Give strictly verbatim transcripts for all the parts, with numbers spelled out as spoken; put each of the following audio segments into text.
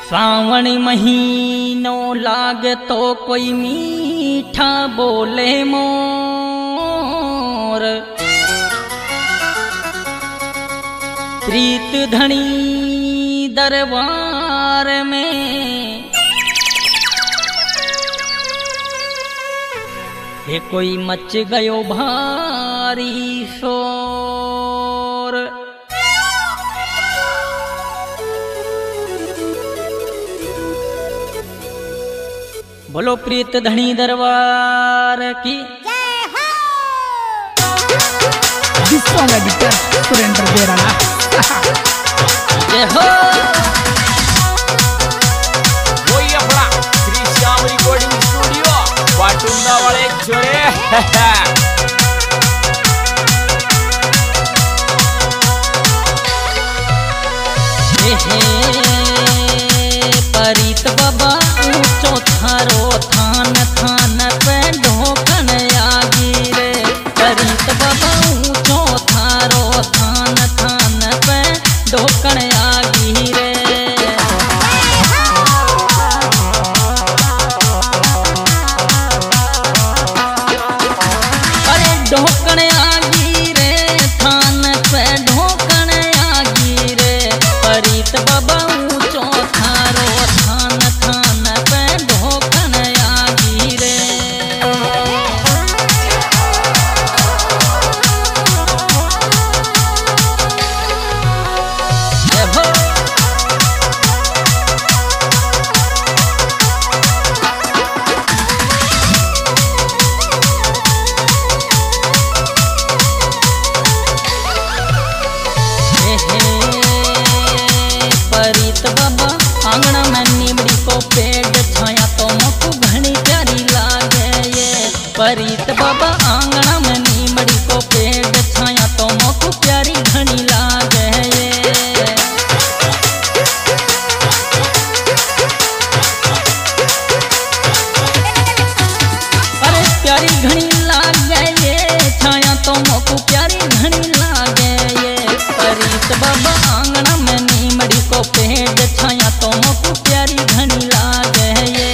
सावन महीनो लागे तो कोई मीठा बोले मोर, प्रीत धनी दरबार में हे कोई मच गयो भारी शोर। बोलो प्रीत धनी दरबार की सॉन्ग एडिटर सुरेंद्र बेराना जय हो। वही अपना श्री श्याम रिकॉर्डिंग स्टूडियो वाटुंदा वाले छोरे हे हे परीत बाबा ऊंचो थारो थान थान पे ढोकन आगी रे, परीत बाबा ऊंचो थारो थान थान पे ढोकन आगी रे। अरे ढोकन आगी रे थान पे ढोकन आगी रे, परीत बाबा ऊंचो थारो थान थान पे ढोकन आगी रे। जय हो। हे हे परीत बाबा आंगना में नीमड़ी को पेड़ छाया तो मुझको घनी प्यारी लागे ये, परीत बाबा आंगना में नीमड़ी को पेड़ छाया तो मुझको प्यारी घनी लागे ये। अरे प्यारी घनी लागे ये छाया तो मुझको प्यारी घनी लागे ये, परीत बाबा आंगना में नीमड़ी को पेड़ छाया तो मुझको प्यारी घनी लागे ये।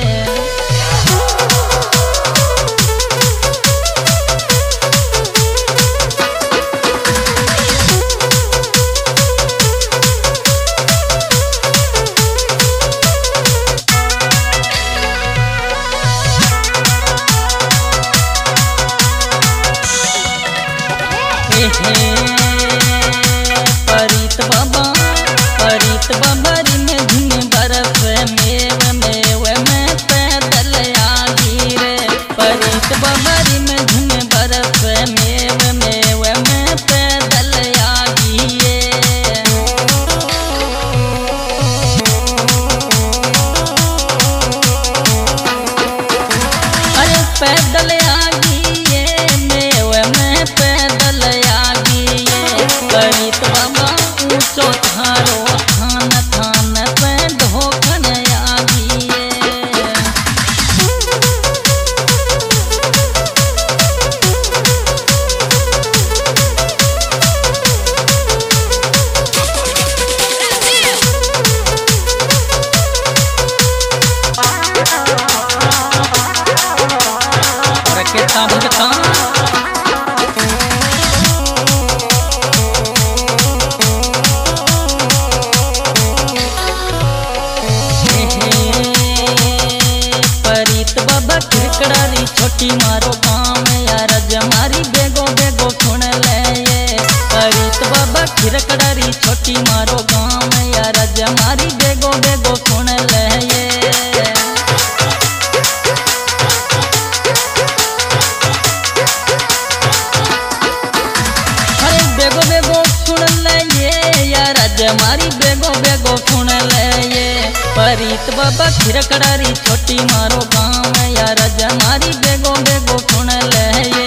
हे हे परीत बाबा परीत बाबा रिम झिम बरफ मेव मेव में पैदल आगी रे, परीत बाबा रिम झिम बरफ मेव मेव में पैदल आगी ये। अरे पैदल आगी ये मेव में पैदल आगी ये, परीत बाबा ऊंचो थारो थान थान पे ढोकन आगी ये। और कितना भगता हे हे परीत बाबा खिरकड़ारी छोटी मारो काम यार जमारी बेगो बेगो सुन ले ये, परीत बाबा खिरकड़ारी छोटी मारो काम यार जमारी बेगो बेगो सुन ले ये। अरे बेगो बेगो सुन ले ये यार जमारी बेगो बेगो सुन ले ये, परीत बाबा खिरकड़ारी छोटी मारो गाँव यार जमारी बेगो बेगो सुन ले ये।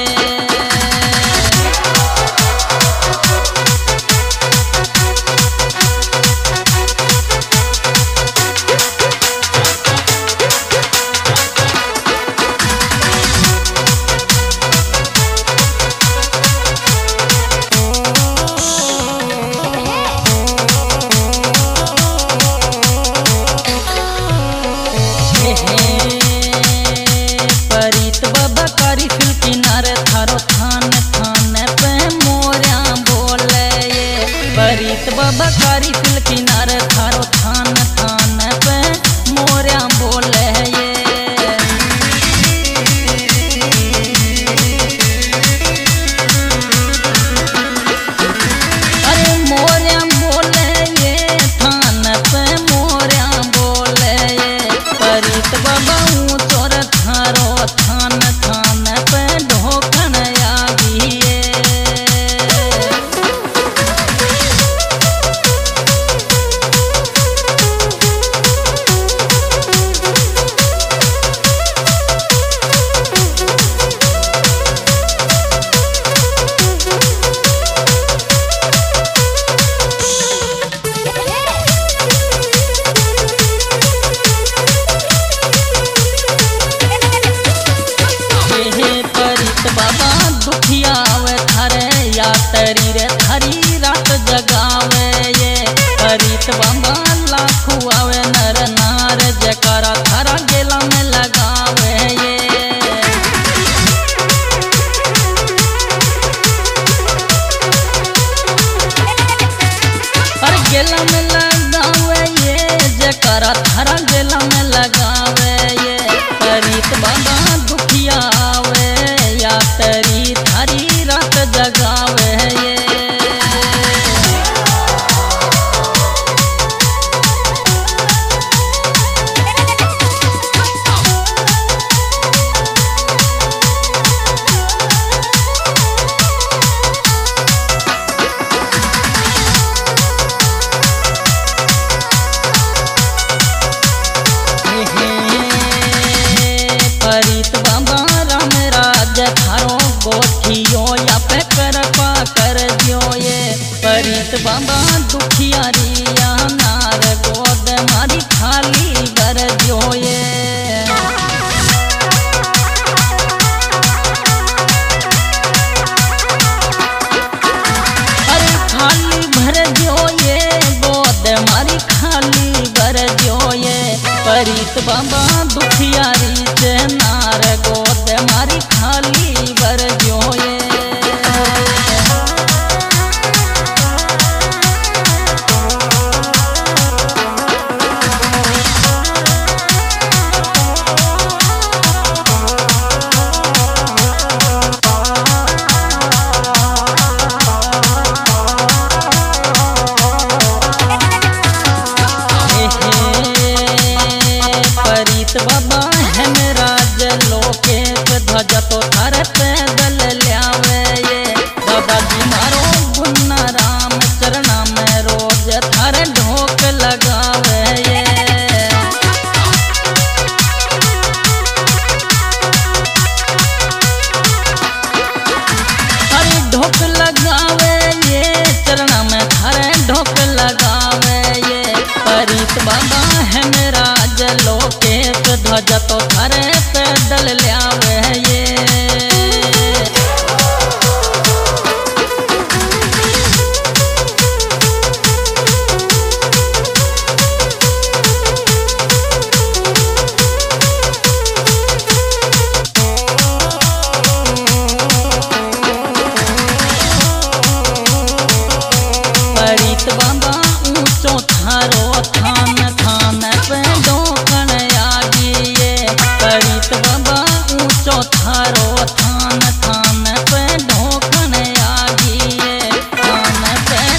जयकारा थारा गेला में लगावे ये परीत बाबा दुखिया आवे या तेरी थारी रात जगावे ये परीत बाबा राम राज थारो गोठियो या पे कृपा कर दियो ये परीत बाबा दुखियारी या नार गोद मारी खाली कर दियो ये अरे खाली भर दियो ये गोद मारी खाली भर दियो ये परीत बाबा दुखियारी से नार गोद मारी खाली भर दियो ये परीत बाबा है मेरा जलोकेश ध्वजा तो थार पैदल ल्यावे ये बाबा जी मारो गुन्ना राम चरणा में रोज थार ढोक लगावे ये अरे ढोक लगावे ये चरणा में थारे ढोक लगावे ये परीत बाबा है मेरा जलोकेश ध्वजा तो थारे पैदल ल्यावे ये